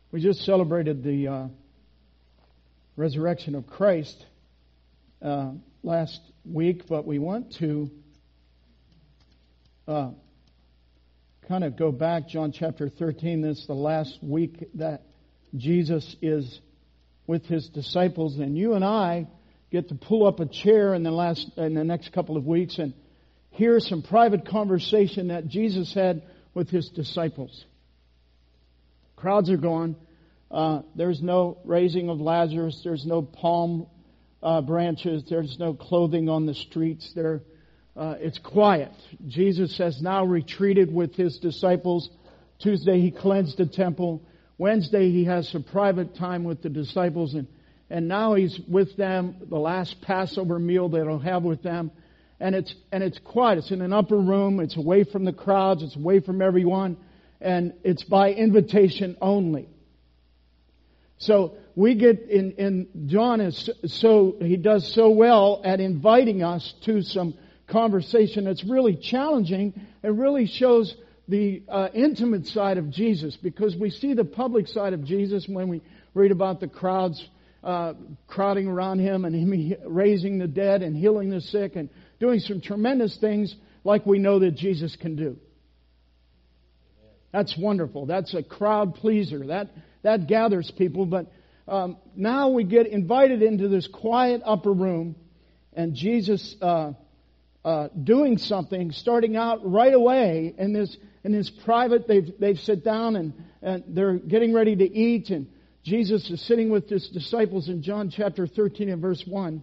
We just celebrated the resurrection of Christ last week, but we want to kind of go back. John chapter 13, this is the last week that Jesus is with His disciples, and you and I get to pull up a chair in the next couple of weeks and hear some private conversation that Jesus had with His disciples. Crowds are gone. There's no raising of Lazarus. There's no palm branches. There's no clothing on the streets. It's quiet. Jesus has now retreated with His disciples. Tuesday He cleansed the temple. Wednesday He has some private time with the disciples, and now He's with them, the last Passover meal that He'll have with them. And it's quiet. It's in an upper room. It's away from the crowds. It's away from everyone. And it's by invitation only. So we get in John he does so well at inviting us to some conversation that's really challenging and really shows the intimate side of Jesus, because we see the public side of Jesus when we read about the crowds crowding around Him and Him raising the dead and healing the sick and doing some tremendous things like we know that Jesus can do. That's wonderful. That's a crowd pleaser. That gathers people. But now we get invited into this quiet upper room, and Jesus doing something, starting out right away in this private. They've sat down and they're getting ready to eat, and Jesus is sitting with His disciples in John chapter 13 and verse 1.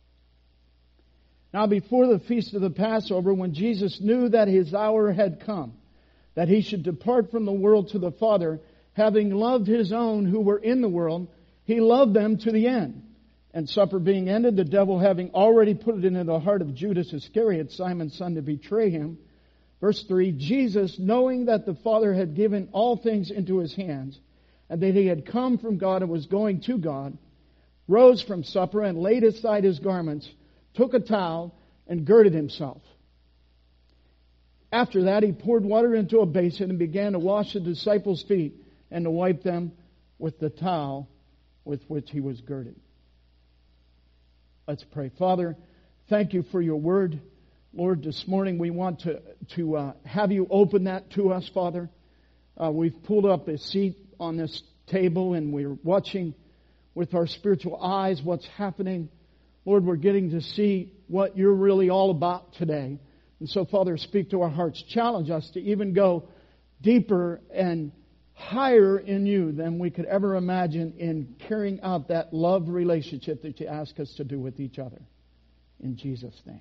Now before the feast of the Passover, when Jesus knew that His hour had come, that He should depart from the world to the Father, having loved His own who were in the world, He loved them to the end. And supper being ended, the devil having already put it into the heart of Judas Iscariot, Simon's son, to betray Him. Verse 3, Jesus, knowing that the Father had given all things into His hands, and that He had come from God and was going to God, rose from supper and laid aside His garments, took a towel, and girded Himself. After that, He poured water into a basin and began to wash the disciples' feet and to wipe them with the towel with which He was girded. Let's pray. Father, thank You for Your word. Lord, this morning we want to have You open that to us, Father. We've pulled up a seat on this table and we're watching with our spiritual eyes what's happening. Lord, we're getting to see what You're really all about today. And so, Father, speak to our hearts. Challenge us to even go deeper and higher in You than we could ever imagine in carrying out that love relationship that You ask us to do with each other. In Jesus' name.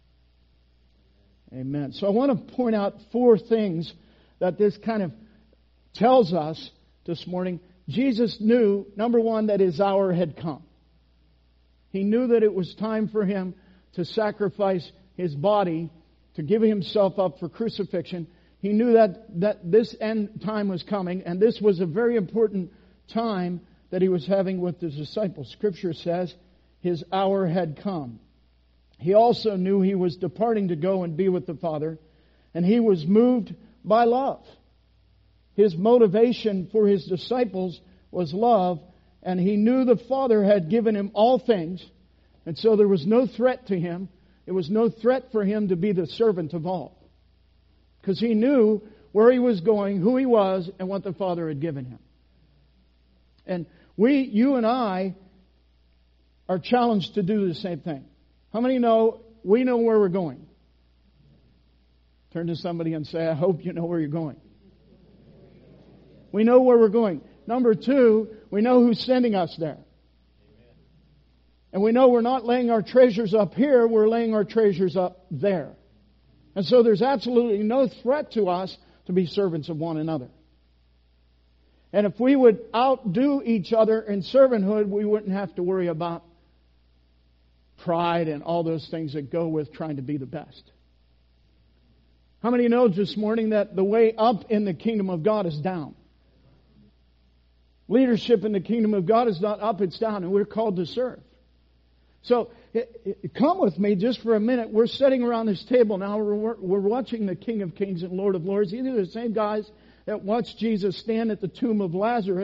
Amen. So I want to point out 4 things that this kind of tells us this morning. Jesus knew, number 1, that His hour had come. He knew that it was time for Him to sacrifice His body, to give Himself up for crucifixion. He knew that this end time was coming, and this was a very important time that He was having with His disciples. Scripture says His hour had come. He also knew He was departing to go and be with the Father, and He was moved by love. His motivation for His disciples was love, and He knew the Father had given Him all things, and so there was no threat to Him. It was no threat for Him to be the servant of all, because He knew where He was going, who He was, and what the Father had given Him. And you and I are challenged to do the same thing. How many know we know where we're going? Turn to somebody and say, I hope you know where you're going. We know where we're going. Number 2, we know who's sending us there. And we know we're not laying our treasures up here, we're laying our treasures up there. And so there's absolutely no threat to us to be servants of one another. And if we would outdo each other in servanthood, we wouldn't have to worry about pride and all those things that go with trying to be the best. How many know this morning that the way up in the kingdom of God is down? Leadership in the kingdom of God is not up, it's down, and we're called to serve. So come with me just for a minute. We're sitting around this table now. We're watching the King of Kings and Lord of Lords. These are the same guys that watched Jesus stand at the tomb of Lazarus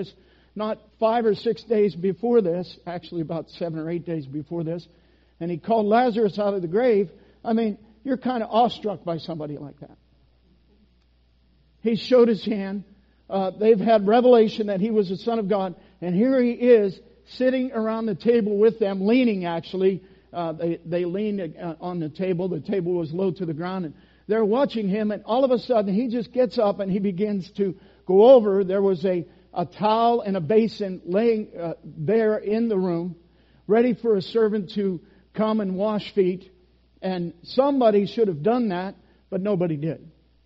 not 5 or 6 days before this, actually about 7 or 8 days before this, and he called Lazarus out of the grave. I mean, you're kind of awestruck by somebody like that. He showed his hand. They've had revelation that he was the Son of God. And here he is sitting around the table with them, leaning actually. They leaned on the table. The table was low to the ground. And they're watching him. And all of a sudden he just gets up and he begins to go over. There was a towel and a basin laying there in the room, ready for a servant to come and wash feet. And somebody should have done that, but nobody did.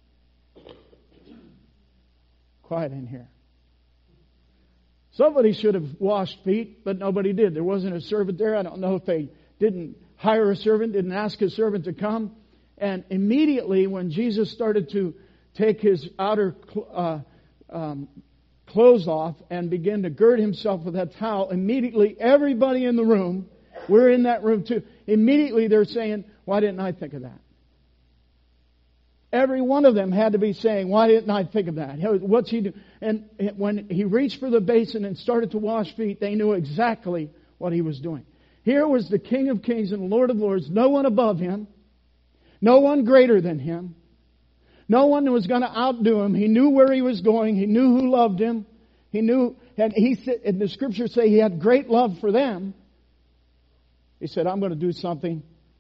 Quiet in here. Somebody should have washed feet, but nobody did. There wasn't a servant there. I don't know if they didn't hire a servant, didn't ask a servant to come. And immediately when Jesus started to take his outer clothes off and begin to gird himself with that towel, immediately everybody in the room, we're in that room too, immediately they're saying, why didn't I think of that? Every one of them had to be saying, why didn't I think of that? What's he doing? And when he reached for the basin and started to wash feet, they knew exactly what he was doing. Here was the King of Kings and Lord of Lords, no one above him, no one greater than him, no one was going to outdo him. He knew where he was going. He knew who loved him. He knew, and he said, and the scriptures say he had great love for them. He said, I'm going to do something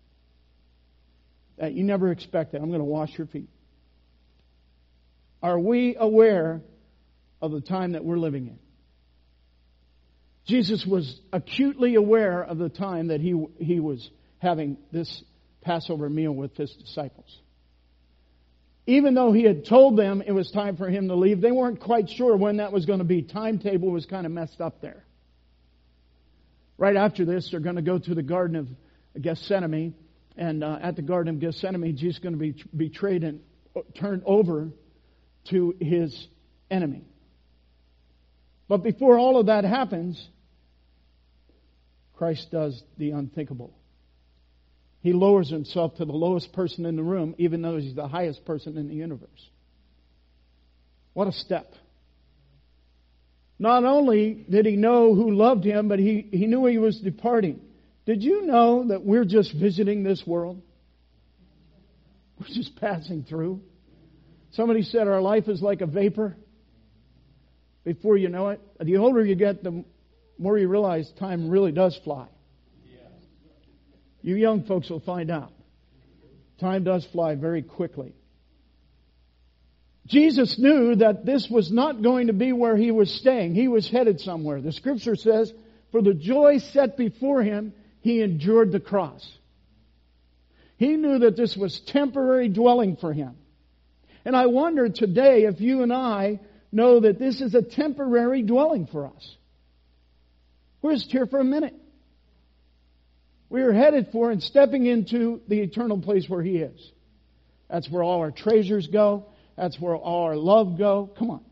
that you never expected. I'm going to wash your feet. Are we aware of the time that we're living in? Jesus was acutely aware of the time that he was having this Passover meal with his disciples. Even though he had told them it was time for him to leave, they weren't quite sure when that was going to be. Timetable was kind of messed up there. Right after this, they're going to go to the Garden of Gethsemane. And at the Garden of Gethsemane, Jesus is going to be betrayed and turned over to his enemy. But before all of that happens, Christ does the unthinkable. He lowers himself to the lowest person in the room, even though he's the highest person in the universe. What a step. Not only did he know who loved him, but he knew he was departing. Did you know that we're just visiting this world? We're just passing through. Somebody said our life is like a vapor. Before you know it, the older you get, the more you realize time really does fly. You young folks will find out. Time does fly very quickly. Jesus knew that this was not going to be where he was staying. He was headed somewhere. The scripture says, for the joy set before him, he endured the cross. He knew that this was temporary dwelling for him. And I wonder today if you and I know that this is a temporary dwelling for us. We're just here for a minute. We are headed for and stepping into the eternal place where he is. That's where all our treasures go. That's where all our love go. Come on.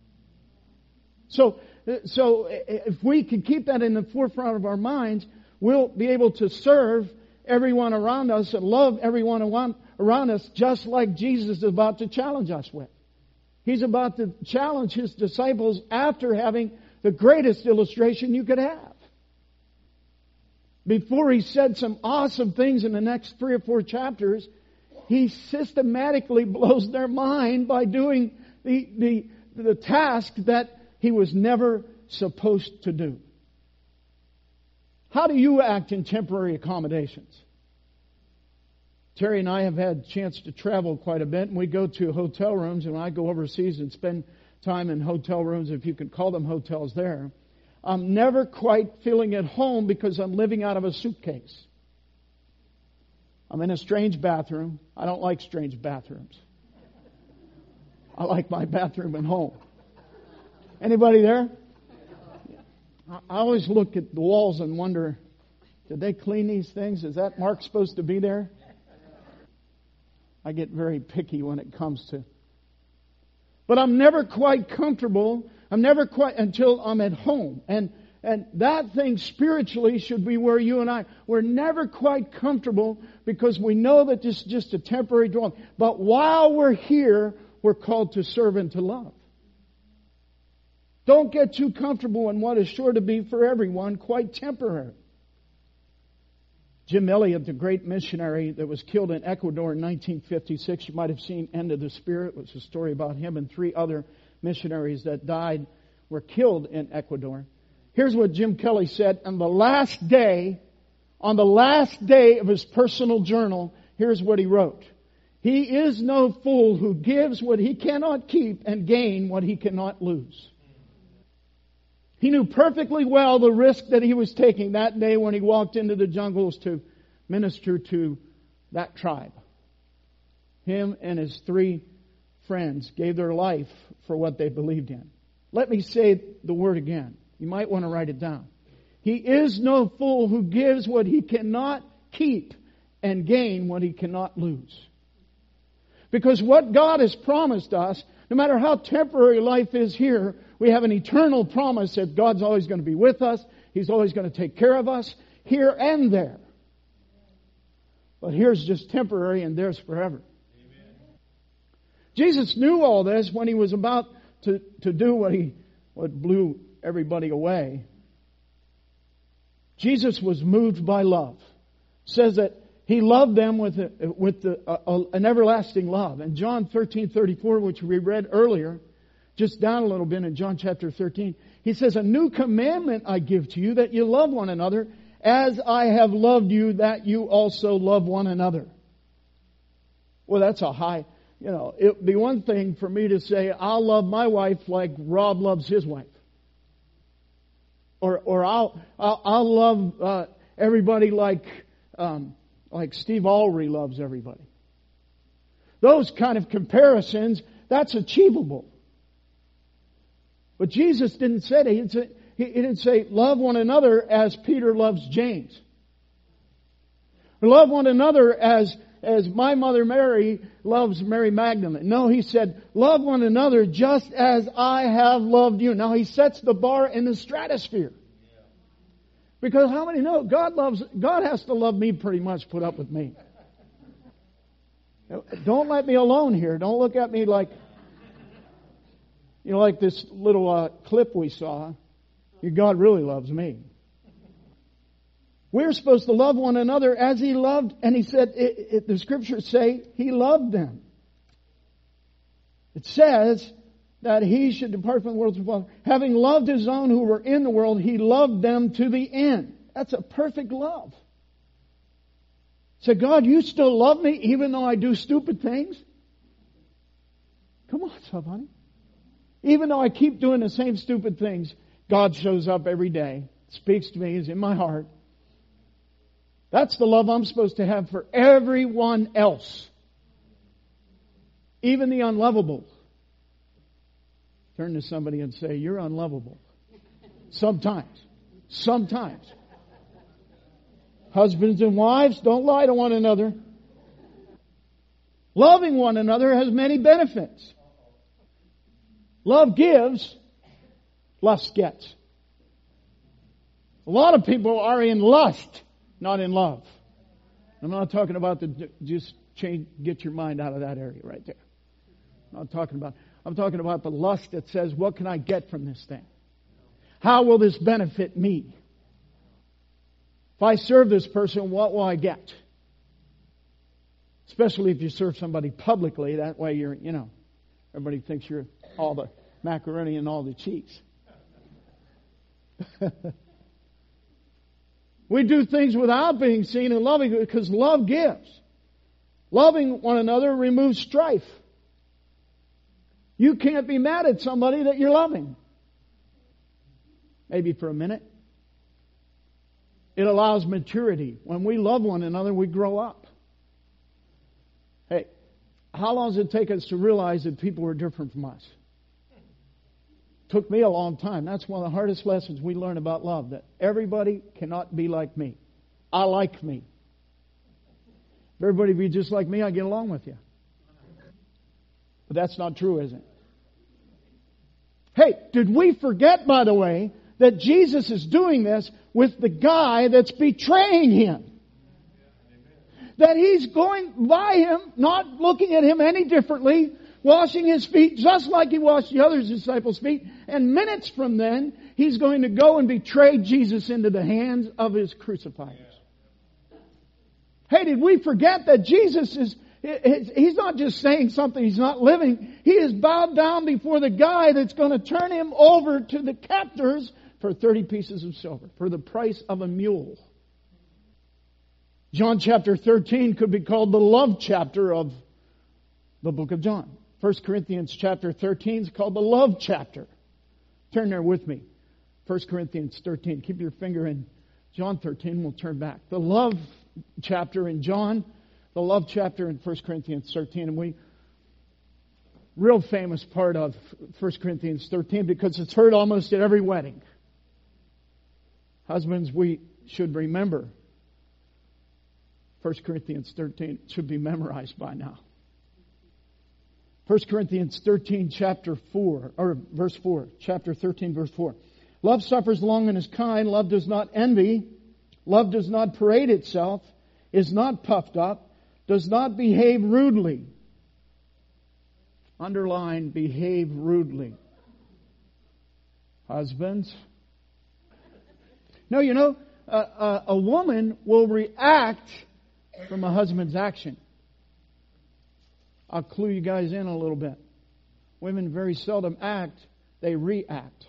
So if we can keep that in the forefront of our minds, we'll be able to serve everyone around us and love everyone around us just like Jesus is about to challenge us with. He's about to challenge his disciples after having the greatest illustration you could have. Before he said some awesome things in the next 3 or 4 chapters, he systematically blows their mind by doing the task that he was never supposed to do. How do you act in temporary accommodations? Terry and I have had a chance to travel quite a bit, and we go to hotel rooms, and when I go overseas and spend time in hotel rooms, if you can call them hotels there, I'm never quite feeling at home because I'm living out of a suitcase. I'm in a strange bathroom. I don't like strange bathrooms. I like my bathroom at home. Anybody there? I always look at the walls and wonder, did they clean these things? Is that mark supposed to be there? I get very picky when it comes to. But I'm never quite comfortable. I'm never quite until I'm at home. And that thing spiritually should be where you and I, we're never quite comfortable because we know that this is just a temporary dwelling. But while we're here, we're called to serve and to love. Don't get too comfortable in what is sure to be for everyone quite temporary. Jim Elliot, the great missionary that was killed in Ecuador in 1956, you might have seen End of the Spirit. It was a story about him and 3 other missionaries that were killed in Ecuador. Here's what Jim Kelly said on the last day of his personal journal. Here's what he wrote. He is no fool who gives what he cannot keep and gain what he cannot lose. He knew perfectly well the risk that he was taking that day when he walked into the jungles to minister to that tribe. Him and his 3 friends gave their life for what they believed in. Let me say the word again. You might want to write it down. He is no fool who gives what he cannot keep and gain what he cannot lose. Because what God has promised us, no matter how temporary life is here, we have an eternal promise that God's always going to be with us. He's always going to take care of us here and there. But here's just temporary and there's forever. Amen. Jesus knew all this when he was about to do what blew everybody away. Jesus was moved by love. It says that He loved them with an everlasting love. And John 13:34, which we read earlier, just down a little bit in John chapter 13, He says, "A new commandment I give to you, that you love one another, as I have loved you, that you also love one another." Well, that's a high, it'd be one thing for me to say, I'll love my wife like Rob loves his wife. Or I'll love everybody like Steve Alry loves everybody. Those kind of comparisons, that's achievable. But Jesus didn't say that. He didn't say, love one another as Peter loves James. Or love one another as my mother Mary loves Mary Magdalene. No, He said, love one another just as I have loved you. Now He sets the bar in the stratosphere. Because how many know God has to love me pretty much, put up with me. Don't let me alone here. Don't look at me like this little clip we saw. God really loves me. We're supposed to love one another as He loved, and He said, the Scriptures say He loved them. It says that He should depart from the world. Having loved His own who were in the world, He loved them to the end. That's a perfect love. Say, God, you still love me even though I do stupid things? Come on, somebody. Even though I keep doing the same stupid things, God shows up every day, speaks to me, is in my heart. That's the love I'm supposed to have for everyone else. Even the unlovable. Turn to somebody and say, you're unlovable. Sometimes. Husbands and wives, don't lie to one another. Loving one another has many benefits. Love gives, lust gets. A lot of people are in lust, not in love. I'm not talking about get your mind out of that area right there. I'm talking about the lust that says, what can I get from this thing? How will this benefit me? If I serve this person, what will I get? Especially if you serve somebody publicly, that way everybody thinks you're all the macaroni and all the cheese. We do things without being seen and loving because love gives. Loving one another removes strife. You can't be mad at somebody that you're loving. Maybe for a minute. It allows maturity. When we love one another, we grow up. Hey, how long does it take us to realize that people are different from us? Took me a long time. That's one of the hardest lessons we learn about love, that everybody cannot be like me. I like me. If everybody be just like me, I get along with you. But that's not true, is it? Hey, did we forget, by the way, that Jesus is doing this with the guy that's betraying Him? That He's going by him, not looking at him any differently, washing his feet just like he washed the other disciples' feet. And minutes from then, he's going to go and betray Jesus into the hands of his crucifiers. Hey, did we forget that Jesus he's not just saying something he's not living. He is bowed down before the guy that's going to turn him over to the captors for 30 pieces of silver, for the price of a mule. John chapter 13 could be called the love chapter of the book of John. 1 Corinthians chapter 13 is called the love chapter. Turn there with me. 1 Corinthians 13. Keep your finger in John 13. We'll turn back. The love chapter in John, the love chapter in 1 Corinthians 13. And real famous part of 1 Corinthians 13 because it's heard almost at every wedding. Husbands, we should remember 1 Corinthians 13 should be memorized by now. 1 Corinthians 13 chapter 4, or verse 4, chapter 13 verse 4. Love suffers long and is kind. Love does not envy. Love does not parade itself, is not puffed up, does not behave rudely. Underline, behave rudely. Husbands. No, you know, a woman will react from a husband's action. I'll clue you guys in a little bit. Women very seldom act, they react.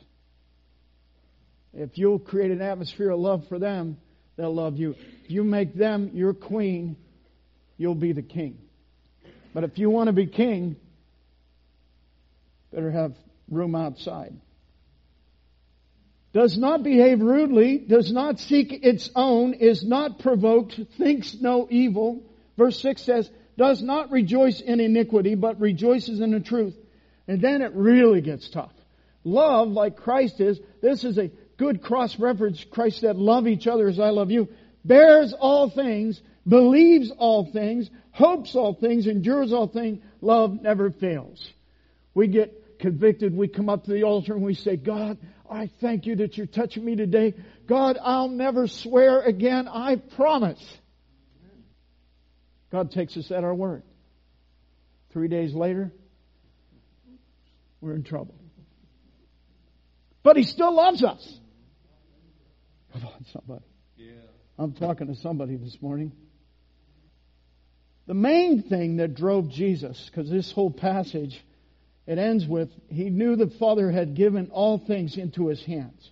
If you'll create an atmosphere of love for them, they'll love you. If you make them your queen, you'll be the king. But if you want to be king, better have room outside. Does not behave rudely, does not seek its own, is not provoked, thinks no evil. Verse 6 says, does not rejoice in iniquity, but rejoices in the truth. And then it really gets tough. Love, like Christ is, this is a good cross-reference. Christ said, love each other as I love you. Bears all things, believes all things, hopes all things, endures all things. Love never fails. We get convicted, we come up to the altar and we say, God, I thank you that you're touching me today. God, I'll never swear again. I promise. God takes us at our word. 3 days later, we're in trouble. But He still loves us. Come on, somebody. Yeah. I'm talking to somebody this morning. The main thing that drove Jesus, because this whole passage, it ends with, He knew the Father had given all things into His hands.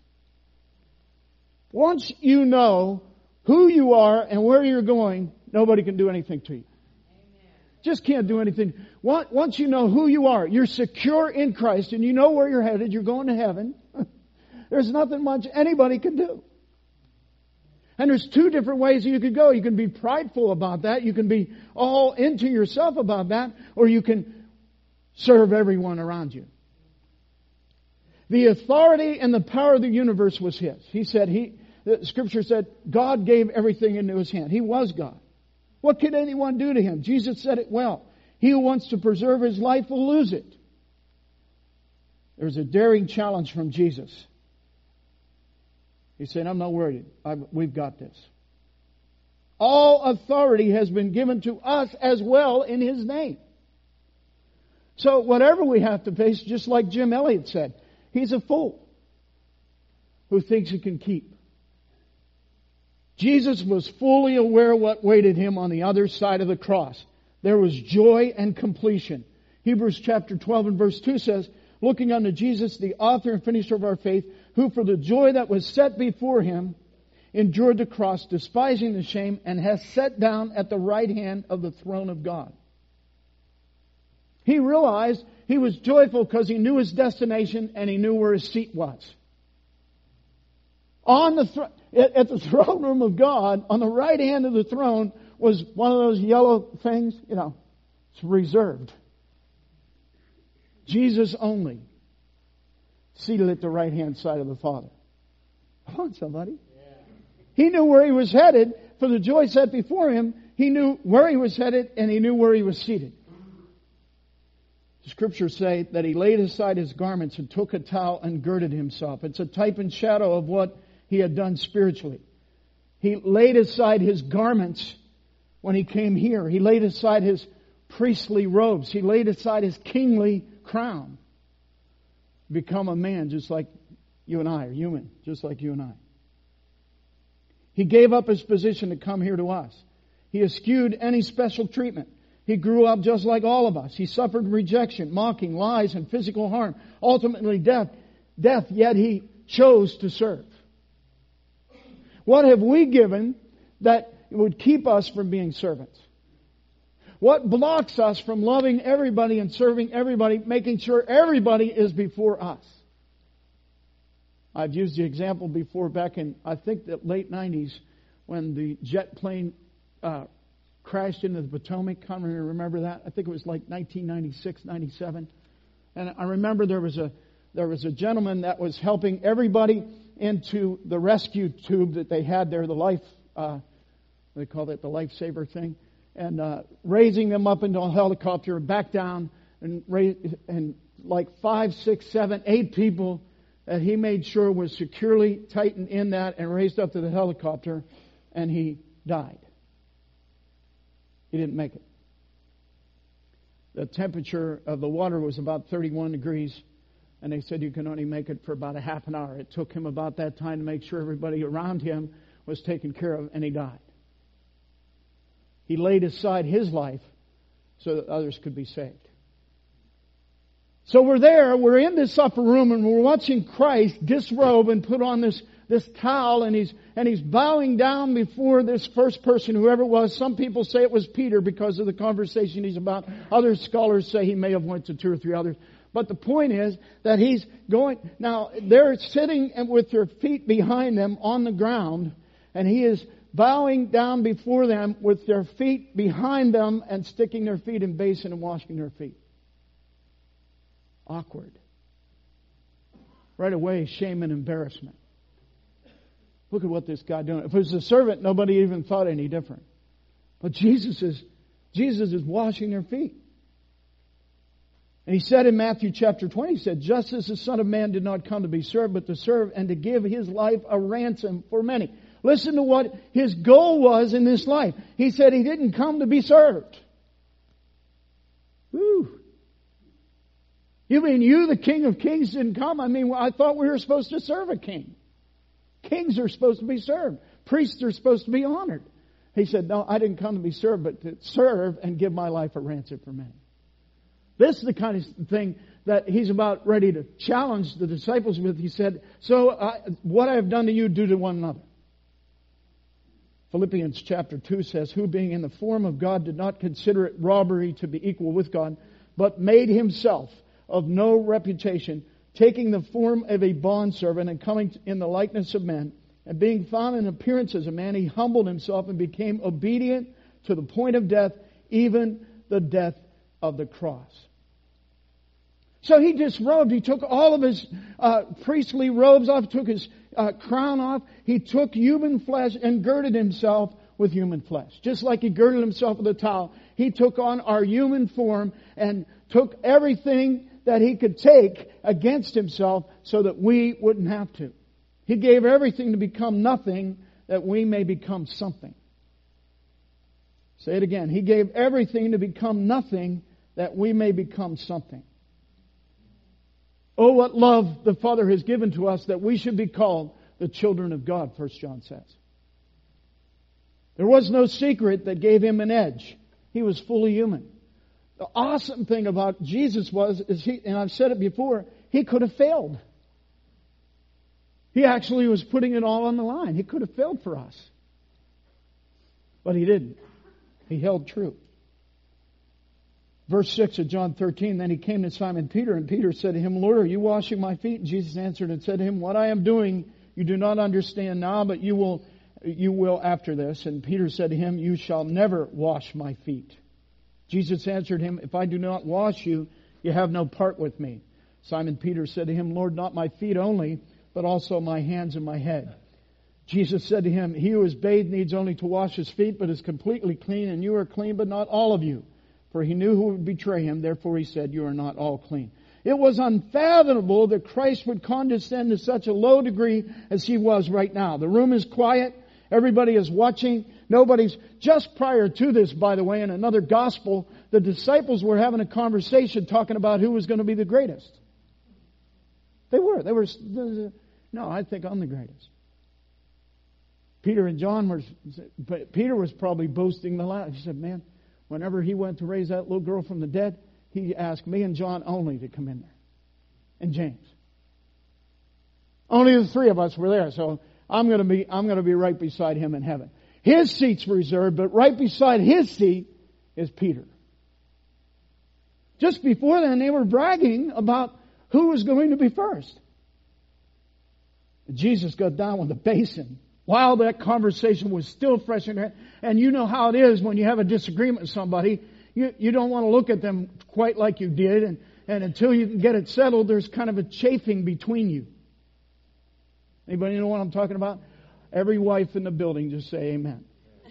Once you know who you are and where you're going, nobody can do anything to you. Amen. Just can't do anything. Once you know who you are, you're secure in Christ and you know where you're headed, you're going to heaven. There's nothing much anybody can do. And there's two different ways you could go. You can be prideful about that. You can be all into yourself about that. Or you can serve everyone around you. The authority and the power of the universe was His. He said, the Scripture said, God gave everything into His hand. He was God. What could anyone do to Him? Jesus said it well. He who wants to preserve his life will lose it. There's a daring challenge from Jesus. He said, I'm not worried. We've got this. All authority has been given to us as well in His name. So whatever we have to face, just like Jim Elliot said, he's a fool who thinks he can keep. Jesus was fully aware what waited Him on the other side of the cross. There was joy and completion. Hebrews chapter 12 and verse 2 says, looking unto Jesus, the author and finisher of our faith, who for the joy that was set before Him endured the cross, despising the shame, and has sat down at the right hand of the throne of God. He realized he was joyful because he knew his destination and he knew where his seat was. At the throne room of God, on the right hand of the throne, was one of those yellow things, it's reserved. Jesus only, seated at the right hand side of the Father. Come on, somebody. Yeah. He knew where He was headed. For the joy set before Him, He knew where He was headed and He knew where He was seated. The Scriptures say that He laid aside His garments and took a towel and girded Himself. It's a type and shadow of what He had done spiritually. He laid aside His garments when He came here. He laid aside His priestly robes. He laid aside his kingly crown. Become a man just like you and I, or human, just like you and I. He gave up his position to come here to us. He eschewed any special treatment. He grew up just like all of us. He suffered rejection, mocking, lies, and physical harm. Ultimately death, yet he chose to serve. What have we given that would keep us from being servants? What blocks us from loving everybody and serving everybody, making sure everybody is before us? I've used the example before back in, I think, the late 90s when the jet plane crashed into the Potomac. Can't really remember that. I think it was like 1996, 97. And I remember there was a gentleman that was helping everybody into the rescue tube that they had there, the life, they called it the lifesaver thing, and raising them up into a helicopter, back down, and like 5, 6, 7, 8 people that he made sure was securely tightened in that and raised up to the helicopter, and he died. He didn't make it. The temperature of the water was about 31 degrees, and they said you can only make it for about a half an hour. It took him about that time to make sure everybody around him was taken care of, and he died. He laid aside his life so that others could be saved. So we're in this upper room, and we're watching Christ disrobe and put on this towel, and he's bowing down before this first person, whoever it was. Some people say it was Peter because of the conversation he's about. Other scholars say he may have went to 2 or 3 others. But the point is that he's going, now they're sitting with their feet behind them on the ground, and he is bowing down before them with their feet behind them and sticking their feet in basin and washing their feet. Awkward. Right away, shame and embarrassment. Look at what this guy doing. If it was a servant, nobody even thought any different. But Jesus is washing their feet. And he said in Matthew chapter 20, he said, just as the Son of Man did not come to be served, but to serve and to give his life a ransom for many. Listen to what his goal was in this life. He said he didn't come to be served. Woo. You mean you, the King of Kings, didn't come? I mean, I thought we were supposed to serve a king. Kings are supposed to be served. Priests are supposed to be honored. He said, no, I didn't come to be served, but to serve and give my life a ransom for many. This is the kind of thing that he's about ready to challenge the disciples with. He said, so what I have done to you, do to one another. Philippians chapter 2 says, who being in the form of God did not consider it robbery to be equal with God, but made himself of no reputation, taking the form of a bondservant and coming in the likeness of men, and being found in appearance as a man, he humbled himself and became obedient to the point of death, even the death of the cross. So he disrobed. He took all of his priestly robes off, took his crown off. He took human flesh and girded himself with human flesh. Just like he girded himself with a towel, he took on our human form and took everything that he could take against himself so that we wouldn't have to. He gave everything to become nothing that we may become something. Say it again. He gave everything to become nothing that we may become something. Oh, what love the Father has given to us that we should be called the children of God, 1 John says. There was no secret that gave him an edge. He was fully human. The awesome thing about Jesus is he, and I've said it before, he could have failed. He actually was putting it all on the line. He could have failed for us. But he didn't. He held true. Verse 6 of John 13, then he came to Simon Peter, and Peter said to him, Lord, are you washing my feet? And Jesus answered and said to him, what I am doing you do not understand now, but you will after this. And Peter said to him, you shall never wash my feet. Jesus answered him, if I do not wash you, you have no part with me. Simon Peter said to him, Lord, not my feet only, but also my hands and my head. Jesus said to him, he who is bathed needs only to wash his feet, but is completely clean, and you are clean, but not all of you. For he knew who would betray him, therefore he said, you are not all clean. It was unfathomable that Christ would condescend to such a low degree as he was right now. The room is quiet. Everybody is watching. Nobody's, just prior to this, by the way, in another gospel, the disciples were having a conversation talking about who was going to be the greatest. They were. No, I think I'm the greatest. Peter and John were, but Peter was probably boasting the loudest. He said, man, whenever he went to raise that little girl from the dead, he asked me and John only to come in there. And James. Only the three of us were there, so I'm going to be right beside him in heaven. His seat's reserved, but right beside his seat is Peter. Just before then, they were bragging about who was going to be first. Jesus got down with the basin while that conversation was still fresh in there. And you know how it is when you have a disagreement with somebody. You don't want to look at them quite like you did. And until you can get it settled, there's kind of a chafing between you. Anybody know what I'm talking about? Every wife in the building just say amen.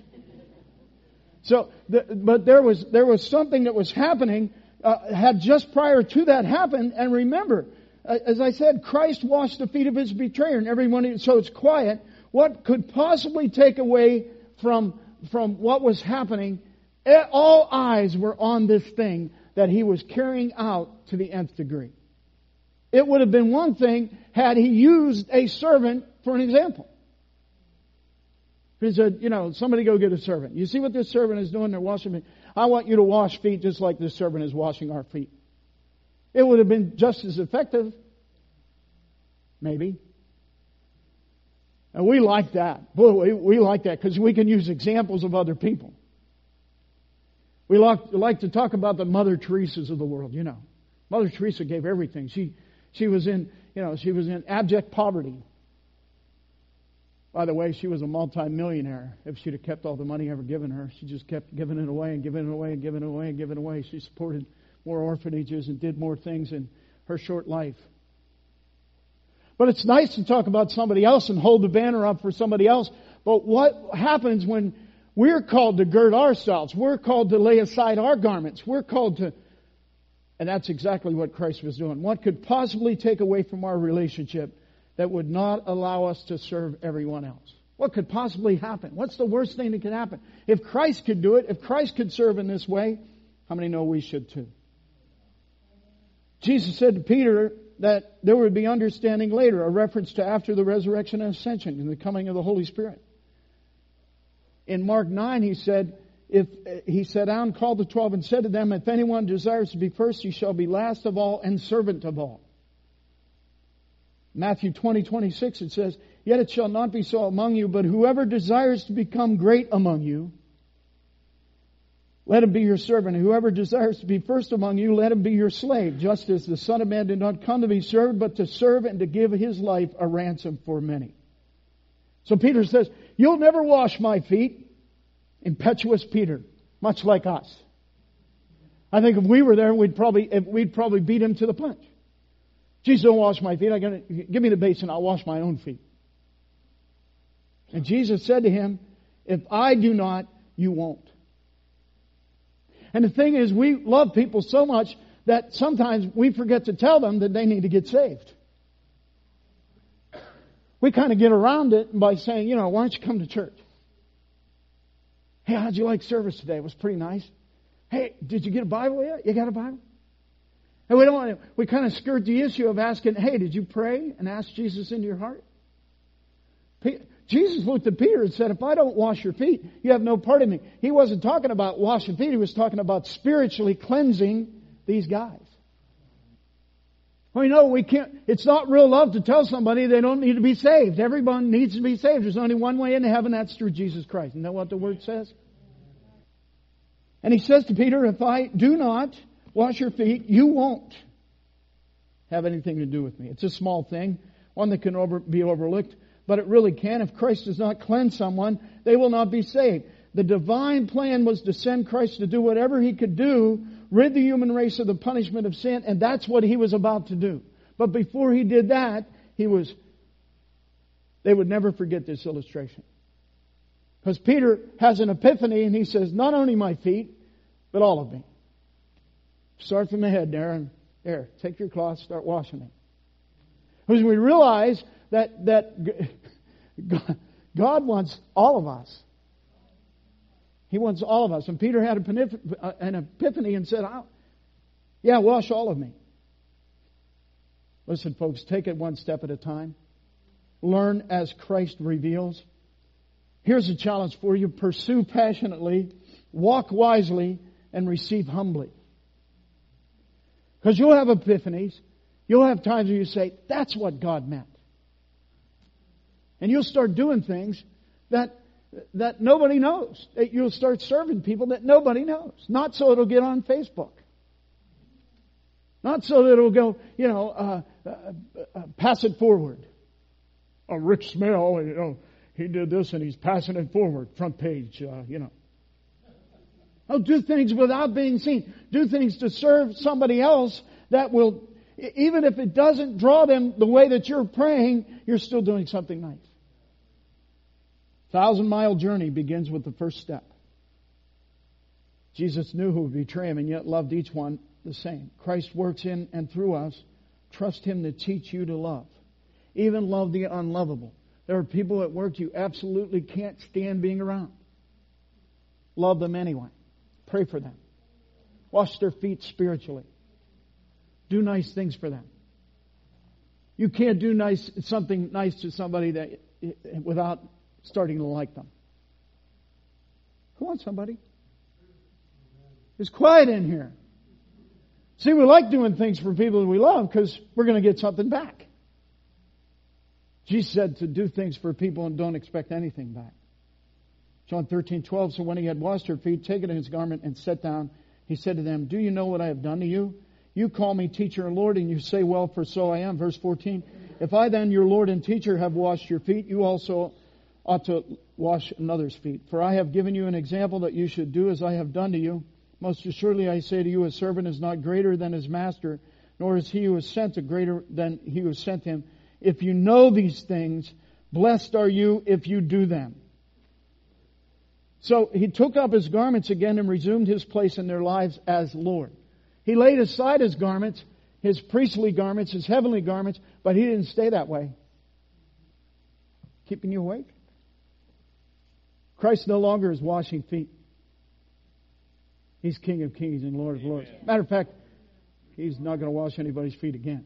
So, but there was something that was happening, had just prior to that happened. And remember, as I said, Christ washed the feet of His betrayer, and everyone. So it's quiet. What could possibly take away from what was happening? All eyes were on this thing that He was carrying out to the nth degree. It would have been one thing had He used a servant for an example. He said, somebody go get a servant. You see what this servant is doing? They're washing feet. I want you to wash feet just like this servant is washing our feet. It would have been just as effective. Maybe. And we like that. Boy, we like that because we can use examples of other people. We like to talk about the Mother Teresas of the world, Mother Teresa gave everything. She was in abject poverty. By the way, she was a multi-millionaire. If she'd have kept all the money ever given her, she just kept giving it away and giving it away and giving it away and giving it away. She supported more orphanages and did more things in her short life. But it's nice to talk about somebody else and hold the banner up for somebody else. But what happens when we're called to gird ourselves? We're called to lay aside our garments. We're called to... And that's exactly what Christ was doing. What could possibly take away from our relationship that would not allow us to serve everyone else? What could possibly happen? What's the worst thing that could happen? If Christ could do it, if Christ could serve in this way, how many know we should too? Jesus said to Peter that there would be understanding later, a reference to after the resurrection and ascension and the coming of the Holy Spirit. In Mark 9, He said, He sat down, called the 12, and said to them, if anyone desires to be first, he shall be last of all and servant of all. Matthew 20:26, it says, yet it shall not be so among you, but whoever desires to become great among you, let him be your servant. And whoever desires to be first among you, let him be your slave, just as the Son of Man did not come to be served, but to serve and to give His life a ransom for many. So Peter says, you'll never wash my feet. Impetuous Peter, much like us. I think if we were there, we'd probably beat him to the punch. Jesus, don't wash my feet. Give me the basin. I'll wash my own feet. And Jesus said to him, if I do not, you won't. And the thing is, we love people so much that sometimes we forget to tell them that they need to get saved. We kind of get around it by saying, why don't you come to church? Hey, how'd you like service today? It was pretty nice. Hey, did you get a Bible yet? You got a Bible? And we kind of skirt the issue of asking, hey, did you pray and ask Jesus into your heart? Jesus looked at Peter and said, if I don't wash your feet, you have no part in me. He wasn't talking about washing feet. He was talking about spiritually cleansing these guys. We can't, it's not real love to tell somebody they don't need to be saved. Everyone needs to be saved. There's only one way into heaven, that's through Jesus Christ. Isn't that what the Word says? And He says to Peter, if I do not wash your feet, you won't have anything to do with me. It's a small thing, one that can be overlooked, but it really can. If Christ does not cleanse someone, they will not be saved. The divine plan was to send Christ to do whatever He could do, rid the human race of the punishment of sin, and that's what He was about to do. But before He did that, they would never forget this illustration. Because Peter has an epiphany and he says, not only my feet, but all of me. Start from the head there, and there, take your cloth, start washing me. Because we realize that God wants all of us. He wants all of us. And Peter had an epiphany and said, yeah, wash all of me. Listen, folks, take it one step at a time. Learn as Christ reveals. Here's a challenge for you. Pursue passionately, walk wisely, and receive humbly. Because you'll have epiphanies. You'll have times where you say, that's what God meant. And you'll start doing things that nobody knows. You'll start serving people that nobody knows. Not so it'll get on Facebook. Not so that it'll go, pass it forward. Oh, Rick Smell, he did this and he's passing it forward. Front page, Oh, do things without being seen. Do things to serve somebody else that will, even if it doesn't draw them the way that you're praying, you're still doing something nice. 1,000-mile journey begins with the first step. Jesus knew who would betray Him and yet loved each one the same. Christ works in and through us. Trust Him to teach you to love. Even love the unlovable. There are people at work you absolutely can't stand being around. Love them anyway. Pray for them. Wash their feet spiritually. Do nice things for them. You can't do something nice to somebody that without starting to like them. Come on, somebody. It's quiet in here. See, we like doing things for people that we love because we're going to get something back. Jesus said to do things for people and don't expect anything back. John 13:12, so when He had washed their feet, taken His garment and sat down, He said to them, do you know what I have done to you? You call me teacher and Lord, and you say, well, for so I am. Verse 14, if I then, your Lord and teacher, have washed your feet, you also ought to wash another's feet. For I have given you an example that you should do as I have done to you. Most assuredly I say to you, a servant is not greater than his master, nor is he who is sent greater than he who sent him. If you know these things, blessed are you if you do them. So He took up His garments again and resumed His place in their lives as Lord. He laid aside His garments, His priestly garments, His heavenly garments, but He didn't stay that way. Keeping you awake? Christ no longer is washing feet. He's King of Kings and Lord of Lords. Matter of fact, He's not going to wash anybody's feet again.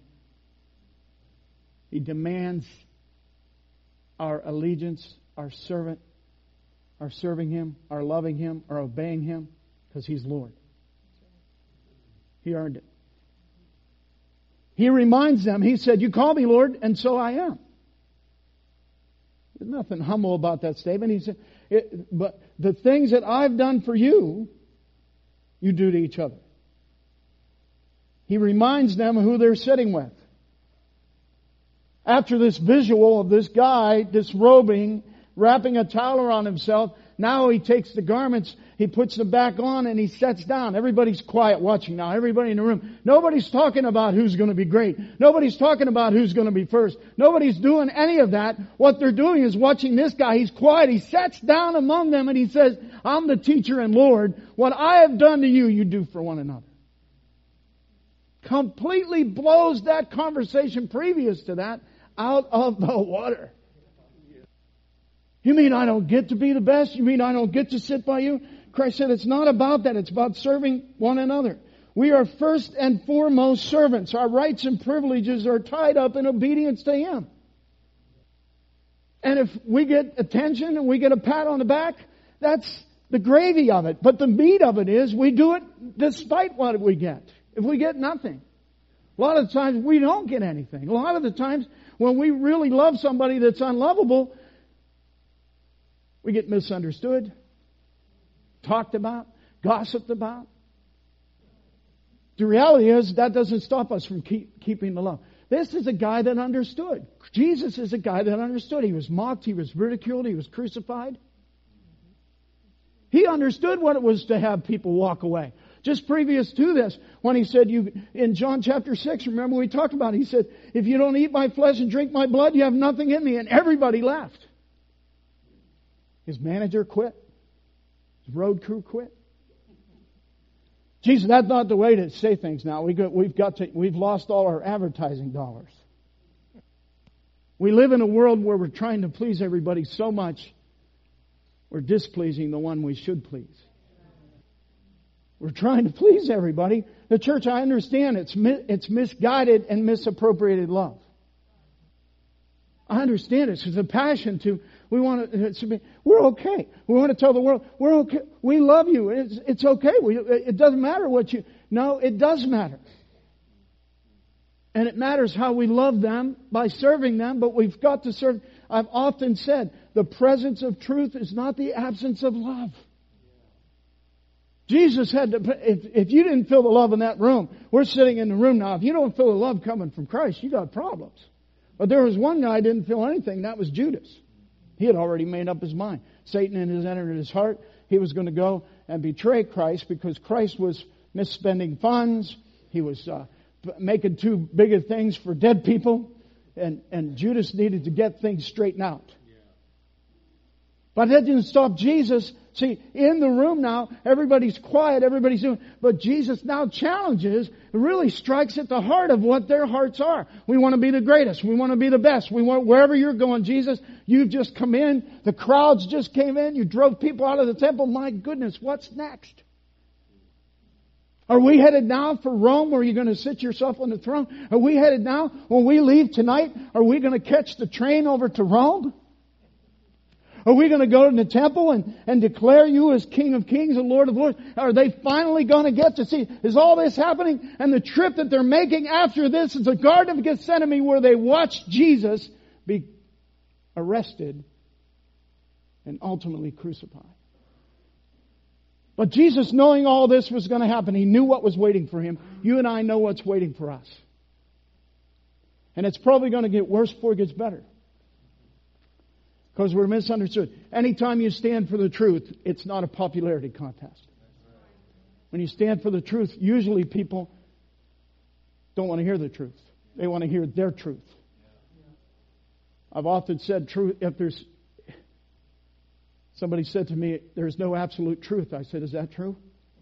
He demands our allegiance, our serving Him, our loving Him, our obeying Him, because He's Lord. He earned it. He reminds them, He said, you call me Lord, and so I am. There's nothing humble about that statement. He said, but the things that I've done for you, you do to each other. He reminds them who they're sitting with. After this visual of this guy disrobing, wrapping a towel around himself, now he takes the garments, he puts them back on, and he sits down. Everybody's quiet watching now. Everybody in the room. Nobody's talking about who's going to be great. Nobody's talking about who's going to be first. Nobody's doing any of that. What they're doing is watching this guy. He's quiet. He sits down among them and he says, I'm the teacher and Lord. What I have done to you, you do for one another. Completely blows that conversation previous to that out of the water. You mean I don't get to be the best? You mean I don't get to sit by you? Christ said it's not about that. It's about serving one another. We are first and foremost servants. Our rights and privileges are tied up in obedience to Him. And if we get attention and we get a pat on the back, that's the gravy of it. But the meat of it is we do it despite what we get. If we get nothing. A lot of the times we don't get anything. A lot of the times when we really love somebody that's unlovable, we get misunderstood, talked about, gossiped about. The reality is that doesn't stop us from keeping the love. This is a guy that understood. Jesus is a guy that understood. He was mocked, He was ridiculed, He was crucified. He understood what it was to have people walk away. Just previous to this, when He said, in John chapter 6, remember we talked about it, He said, if you don't eat my flesh and drink my blood, you have nothing in me. And everybody left. His manager quit. His road crew quit. Jesus, that's not the way to say things now. We've lost all our advertising dollars. We live in a world where we're trying to please everybody so much. we're displeasing the one we should please. We're trying to please everybody. The church, I understand, it's misguided and misappropriated love. I understand it. It's a passion to, we're okay. We want to tell the world, we're okay. We love you. It's okay. It doesn't matter no, it does matter. And it matters how we love them by serving them, but we've got to serve. I've often said, the presence of truth is not the absence of love. Jesus had to, if you didn't feel the love in that room, we're sitting in the room now, if you don't feel the love coming from Christ, you got problems. But there was one guy who didn't feel anything, that was Judas. He had already made up his mind. Satan had entered his heart. He was going to go and betray Christ because Christ was misspending funds. He was making too big of things for dead people. And Judas needed to get things straightened out. But that didn't stop Jesus. See, in the room now, everybody's quiet, everybody's doing, but Jesus now challenges, really strikes at the heart of what their hearts are. We want to be the greatest. We want to be the best. We want, wherever you're going, Jesus, you've just come in. The crowds just came in. You drove people out of the temple. My goodness, what's next? Are we headed now for Rome where you're going to sit yourself on the throne? Are we headed now, when we leave tonight, are we going to catch the train over to Rome? Are we going to go to the temple and declare you as King of Kings and Lord of Lords? Are they finally going to get to see, is all this happening? And the trip that they're making after this is the Garden of Gethsemane where they watch Jesus be arrested and ultimately crucified. But Jesus, knowing all this was going to happen, He knew what was waiting for Him. You and I know what's waiting for us. And it's probably going to get worse before it gets better. Because we're misunderstood. Anytime you stand for the truth, it's not a popularity contest. When you stand for the truth, usually people don't want to hear the truth. They want to hear their truth. I've often said, somebody said to me, there's no absolute truth. I said, is that true?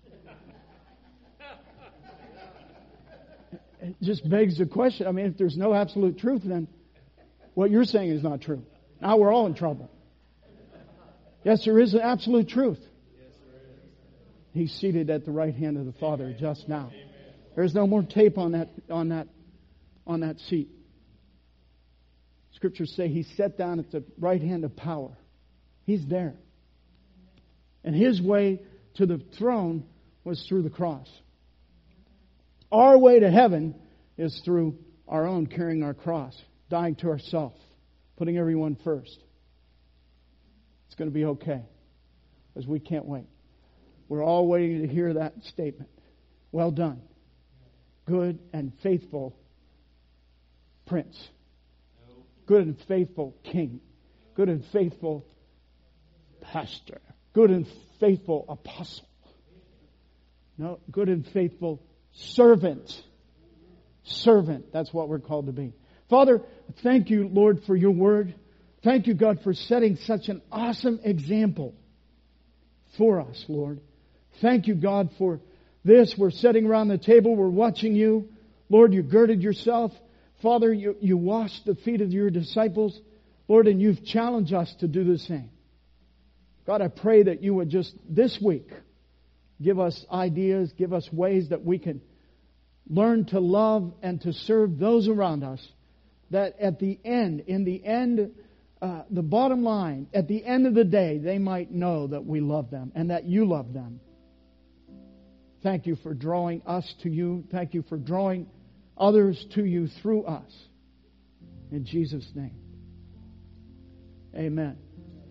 It just begs the question. I mean, if there's no absolute truth, then what you're saying is not true. Now we're all in trouble. Yes, there is an absolute truth. He's seated at the right hand of the Father just now. There's no more tape on that seat. Scriptures say He sat down at the right hand of power. He's there. And His way to the throne was through the cross. Our way to heaven is through our own carrying our cross, dying to ourselves, putting everyone first. It's going to be okay, because we can't wait. We're all waiting to hear that statement. Well done, good and faithful Prince. Good and faithful King. Good and faithful Pastor. Good and faithful Apostle. No, good and faithful servant. Servant, that's what we're called to be. Father, thank you, Lord, for your word. Thank you, God, for setting such an awesome example for us, Lord. Thank you, God, for this. We're sitting around the table. We're watching you. Lord, you girded yourself. Father, you washed the feet of your disciples. Lord, and you've challenged us to do the same. God, I pray that you would just this week give us ideas, give us ways that we can learn to love and to serve those around us. That at the end, the bottom line, at the end of the day, they might know that we love them and that you love them. Thank you for drawing us to you. Thank you for drawing others to you through us. In Jesus' name. Amen.